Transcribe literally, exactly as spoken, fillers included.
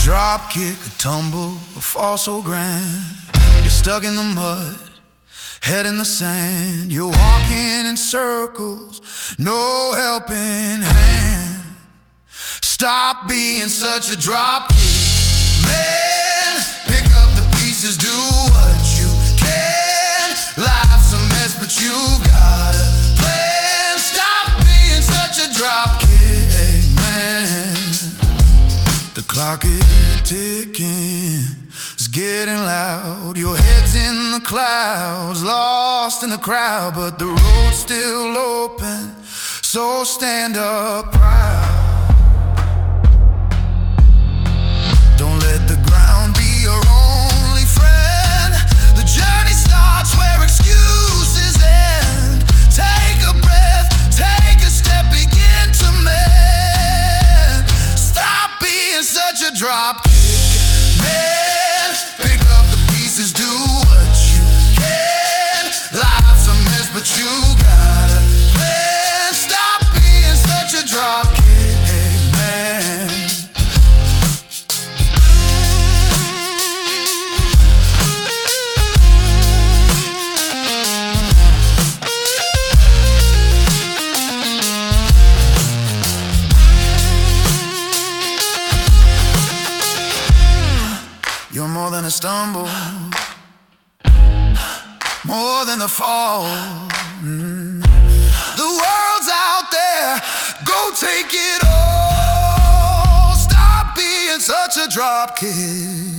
drop kick, a tumble, a fall so grand. You're stuck in the mud, head in the sand. You're walking in circles, no helping hand. Stop being such a drop kick, man. Pick up the pieces, do what you can. Life's a mess, but you got a plan. Stop being such a drop kick, man. The clock is ticking, it's getting loud. Your head's in the clouds, lost in the crowd, but the road's still open, so stand up proud. Don't let the ground be your only friend. The journey starts where excuses end. Take a breath, take a step, begin to mend. Stop being such a drop kick, man. Pick up the pieces, do what you can. Life's a mess, but you got a plan. Stop being such a drop kick, man. You're more than a stumble, more than a fall. Mm. The world's out there, go take it all. Stop being such a drop kick.